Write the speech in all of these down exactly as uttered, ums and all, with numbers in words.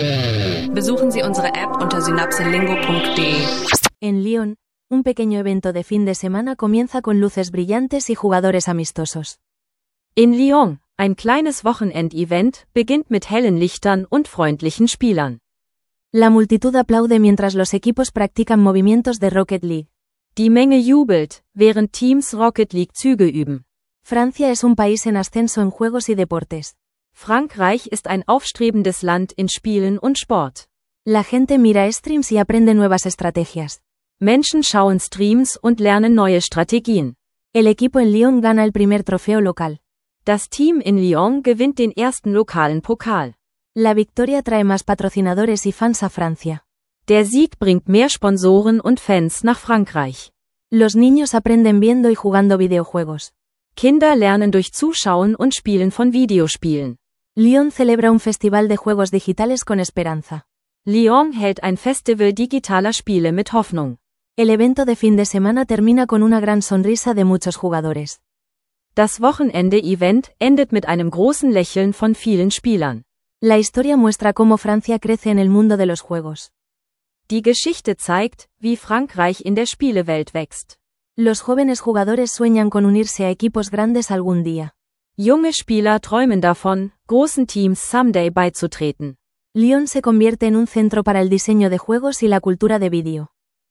Besuchen Sie unsere App unter synapselingo punto de. En Lyon, un pequeño evento de fin de semana comienza con luces brillantes y jugadores amistosos. In Lyon, ein kleines Wochenendevent beginnt mit hellen Lichtern und freundlichen Spielern. La multitud aplaude mientras los equipos practican movimientos de Rocket League. Die Menge jubelt, während Teams Rocket League Züge üben. Francia es un país en ascenso en juegos y deportes. Frankreich ist ein aufstrebendes Land in Spielen und Sport. La gente mira streams y aprende nuevas estrategias. Menschen schauen Streams und lernen neue Strategien. El equipo en Lyon gana el primer trofeo local. Das Team in Lyon gewinnt den ersten lokalen Pokal. La victoria trae más patrocinadores y fans a Francia. Der Sieg bringt mehr Sponsoren und Fans nach Frankreich. Los niños aprenden viendo y jugando videojuegos. Kinder lernen durch Zuschauen und Spielen von Videospielen. Lyon celebra un festival de juegos digitales con esperanza. Lyon hält ein Festival digitaler Spiele mit Hoffnung. El evento de fin de semana termina con una gran sonrisa de muchos jugadores. Das Wochenende-Event endet mit einem großen Lächeln von vielen Spielern. La historia muestra cómo Francia crece en el mundo de los juegos. Die Geschichte zeigt, wie Frankreich in der Spielewelt wächst. Los jóvenes jugadores sueñan con unirse a equipos grandes algún día. Junge Spieler träumen davon, großen Teams someday beizutreten. Lyon se convierte en un centro para el diseño de juegos y la cultura de vídeo.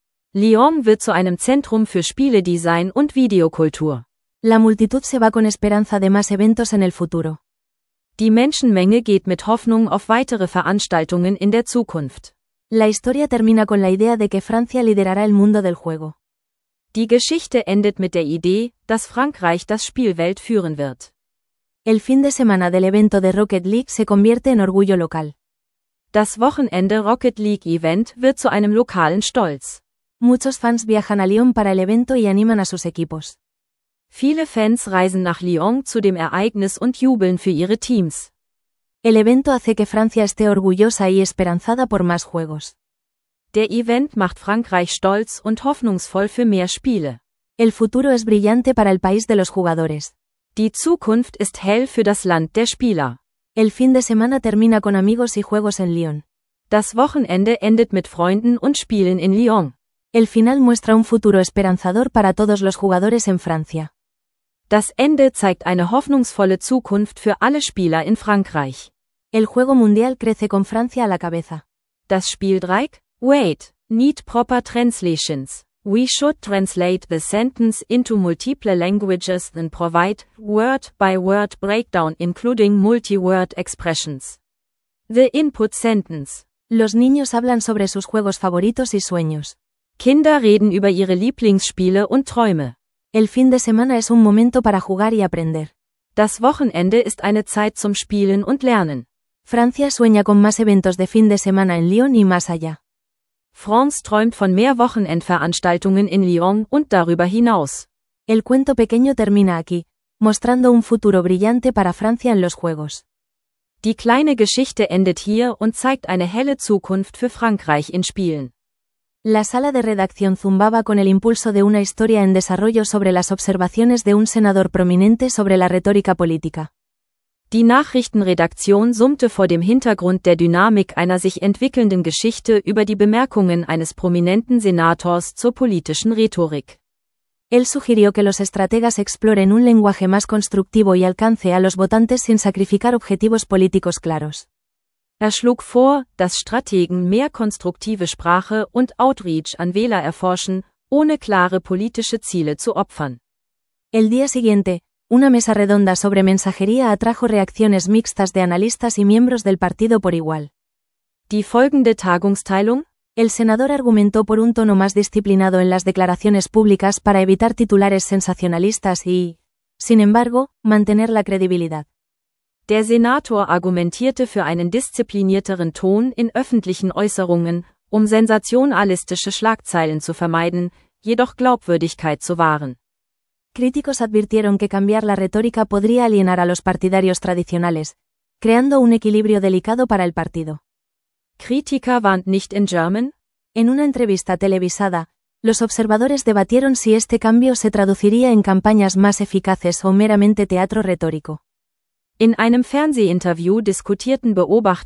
Lyon wird zu einem Zentrum für Spieledesign und Videokultur. La multitud se va con esperanza de más eventos en el futuro. Die Menschenmenge geht mit Hoffnung auf weitere Veranstaltungen in der Zukunft. La historia termina con la idea de que Francia liderará el mundo del juego. Die Geschichte endet mit der Idee, dass Frankreich das Spielwelt führen wird. El fin de semana del evento de Rocket League se convierte en orgullo local. Das Wochenende Rocket League Event wird zu einem lokalen Stolz. Muchos fans viajan a Lyon para el evento y animan a sus equipos. Viele Fans reisen nach Lyon zu dem Ereignis und jubeln für ihre Teams. El evento hace que Francia esté orgullosa y esperanzada por más juegos. Der Event macht Frankreich stolz und hoffnungsvoll für mehr Spiele. El futuro es brillante para el país de los jugadores. Die Zukunft ist hell für das Land der Spieler. El fin de semana termina con amigos y juegos en Lyon. Das Wochenende endet mit Freunden und Spielen in Lyon. El final muestra un futuro esperanzador para todos los jugadores en Francia. Das Ende zeigt eine hoffnungsvolle Zukunft für alle Spieler in Frankreich. El juego mundial crece con Francia a la cabeza. Das Spieldreieck? Wait, need proper translations. We should translate the sentence into multiple languages and provide word-by-word breakdown including multi-word expressions. The input sentence. Los niños hablan sobre sus juegos favoritos y sueños. Kinder reden über ihre Lieblingsspiele und Träume. El fin de semana es un momento para jugar y aprender. Das Wochenende ist eine Zeit zum Spielen und Lernen. Francia sueña con más eventos de fin de semana en Lyon y más allá. France träumt von mehr Wochenendveranstaltungen in Lyon und darüber hinaus. El cuento pequeño termina aquí, mostrando un futuro brillante para Francia en los Juegos. Die kleine Geschichte endet hier und zeigt eine helle Zukunft für Frankreich in Spielen. La sala de redacción zumbaba con el impulso de una historia en desarrollo sobre las observaciones de un senador prominente sobre la retórica política. Die Nachrichtenredaktion summte vor dem Hintergrund der Dynamik einer sich entwickelnden Geschichte über die Bemerkungen eines prominenten Senators zur politischen Rhetorik. Él sugirió que los estrategas exploren un lenguaje más constructivo y alcance a los votantes sin sacrificar objetivos políticos claros. Er schlug vor, dass Strategen mehr konstruktive Sprache und Outreach an Wähler erforschen, ohne klare politische Ziele zu opfern. El día siguiente, una mesa redonda sobre mensajería atrajo reacciones mixtas de analistas y miembros del partido por igual. Die folgende Tagungsteilung? El senador argumentó por un tono más disciplinado en las declaraciones públicas para evitar titulares sensacionalistas y, sin embargo, mantener la credibilidad. Der Senator argumentierte für einen disziplinierteren Ton in öffentlichen Äußerungen, um sensationalistische Schlagzeilen zu vermeiden, jedoch Glaubwürdigkeit zu wahren. Críticos advirtieron que cambiar la retórica podría alienar a los partidarios tradicionales, creando un equilibrio delicado para el partido. Kritiker warnt nicht in German? En una entrevista televisada, los observadores debatieron si este cambio se traduciría en campañas más eficaces o meramente teatro retórico. In einem Fernsehinterview diskutierten Beobachter,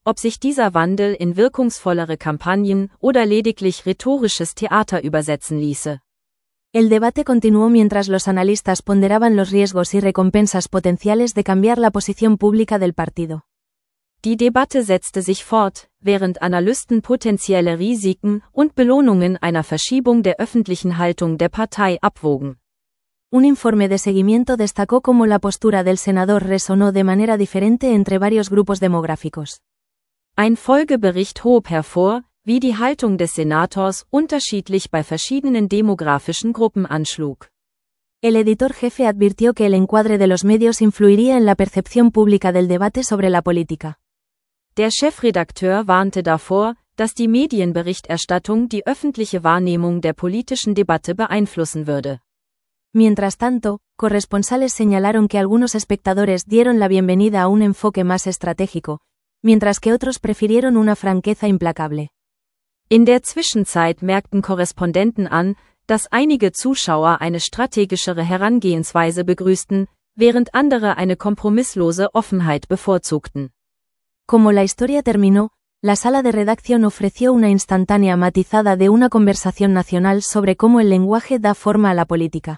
ob sich dieser Wandel in wirkungsvollere Kampagnen oder lediglich rhetorisches Theater übersetzen ließe. El debate continuó mientras los analistas ponderaban los riesgos y recompensas potenciales de cambiar la posición pública del partido. Die Debatte setzte sich fort, während Analysten potenzielle Risiken und Belohnungen einer Verschiebung der öffentlichen Haltung der Partei abwogen. Un informe de seguimiento destacó cómo la postura del senador resonó de manera diferente entre varios grupos demográficos. Ein Folgebericht hob hervor, wie die Haltung des Senators unterschiedlich bei verschiedenen demografischen Gruppen anschlug. El editor jefe advirtió que el encuadre de los medios influiría en la percepción pública del debate sobre la política. Der Chefredakteur warnte davor, dass die Medienberichterstattung die öffentliche Wahrnehmung der politischen Debatte beeinflussen würde. Mientras tanto, corresponsales señalaron que algunos espectadores dieron la bienvenida a un enfoque más estratégico, mientras que otros prefirieron una franqueza implacable. In der Zwischenzeit merkten Korrespondenten an, dass einige Zuschauer eine strategischere Herangehensweise begrüßten, während andere eine kompromisslose Offenheit bevorzugten. Como la historia terminó, la sala de redacción ofreció una instantánea matizada de una conversación nacional sobre cómo el lenguaje da forma a la política.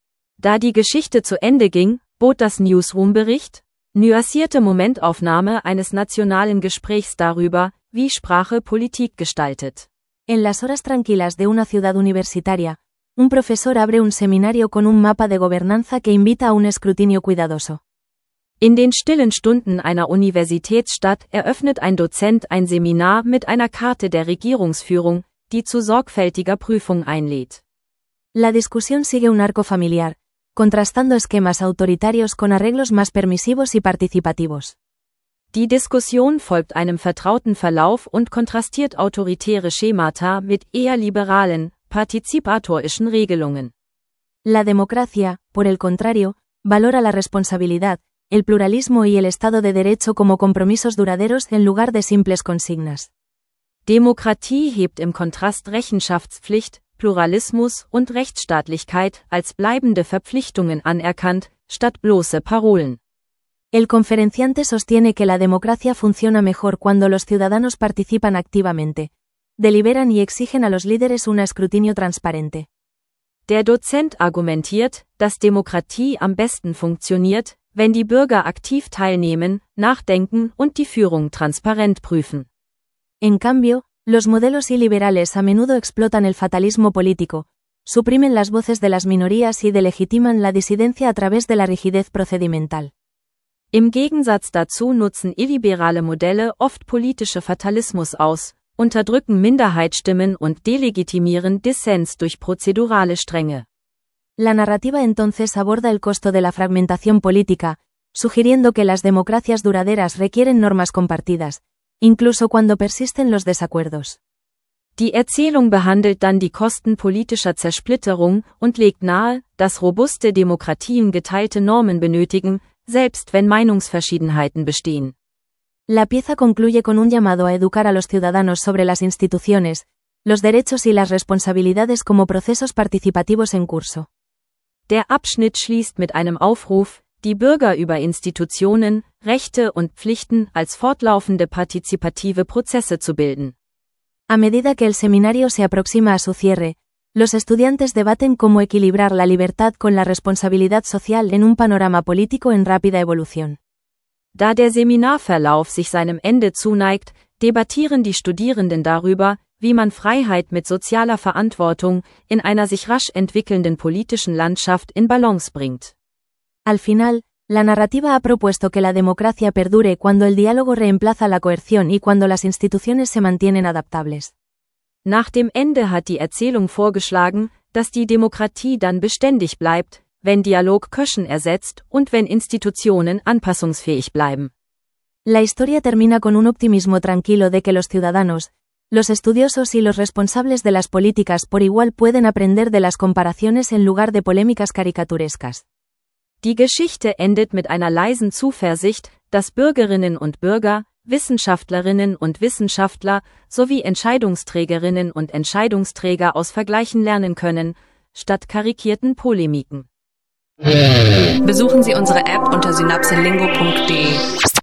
Da die Geschichte zu Ende ging, bot das Newsroom-Bericht nuancierte Momentaufnahme eines nationalen Gesprächs darüber, wie Sprache Politik gestaltet. En las horas tranquilas de una ciudad universitaria, un profesor abre un seminario con un mapa de gobernanza que invita a un escrutinio cuidadoso. In den stillen Stunden einer Universitätsstadt eröffnet ein Dozent ein Seminar mit einer Karte der Regierungsführung, die zu sorgfältiger Prüfung einlädt. La discusión sigue un arco familiar, contrastando esquemas autoritarios con arreglos más permisivos y participativos. Die Diskussion folgt einem vertrauten Verlauf und kontrastiert autoritäre Schemata mit eher liberalen, partizipatorischen Regelungen. La democracia, por el contrario, valora la responsabilidad, el pluralismo y el Estado de Derecho como compromisos duraderos en lugar de simples consignas. Demokratie hebt im Kontrast Rechenschaftspflicht, Pluralismus und Rechtsstaatlichkeit als bleibende Verpflichtungen anerkannt, statt bloße Parolen. El conferenciante sostiene que la democracia funciona mejor cuando los ciudadanos participan activamente, deliberan y exigen a los líderes un escrutinio transparente. Der Dozent argumentiert, dass Demokratie am besten funktioniert, wenn die Bürger aktiv teilnehmen, nachdenken und die Führung transparent prüfen. En cambio, los modelos iliberales a menudo explotan el fatalismo político, suprimen las voces de las minorías y delegitiman la disidencia a través de la rigidez procedimental. Im Gegensatz dazu nutzen illiberale Modelle oft politische Fatalismus aus, unterdrücken Minderheitsstimmen und delegitimieren Dissens durch prozedurale Strenge. La narrativa entonces aborda el costo de la fragmentación política, sugiriendo que las democracias duraderas requieren normas compartidas, incluso cuando persisten los desacuerdos. Die Erzählung behandelt dann die Kosten politischer Zersplitterung und legt nahe, dass robuste Demokratien geteilte Normen benötigen, selbst wenn Meinungsverschiedenheiten bestehen. La pieza concluye con un llamado a educar a los ciudadanos sobre las instituciones, los derechos y las responsabilidades como procesos participativos en curso. Der Abschnitt schließt mit einem Aufruf, die Bürger über Institutionen, Rechte und Pflichten als fortlaufende partizipative Prozesse zu bilden. A medida que el seminario se aproxima a su cierre, los estudiantes debaten cómo equilibrar la libertad con la responsabilidad social en un panorama político en rápida evolución. Da der Seminarverlauf sich seinem Ende zuneigt, debattieren die Studierenden darüber, wie man Freiheit mit sozialer Verantwortung in einer sich rasch entwickelnden politischen Landschaft in Balance bringt. Al final, la narrativa ha propuesto que la democracia perdure cuando el diálogo reemplaza la coerción y cuando las instituciones se mantienen adaptables. Nach dem Ende hat die Erzählung vorgeschlagen, dass die Demokratie dann beständig bleibt, wenn Dialog Köschen ersetzt und wenn Institutionen anpassungsfähig bleiben. La historia termina con un optimismo tranquilo de que los ciudadanos, los estudiosos y los responsables de las políticas por igual pueden aprender de las comparaciones en lugar de polémicas caricaturescas. Die Geschichte endet mit einer leisen Zuversicht, dass Bürgerinnen und Bürger, Wissenschaftlerinnen und Wissenschaftler sowie Entscheidungsträgerinnen und Entscheidungsträger aus Vergleichen lernen können, statt karikierten Polemiken. Besuchen Sie unsere App unter synapselingo punkt de.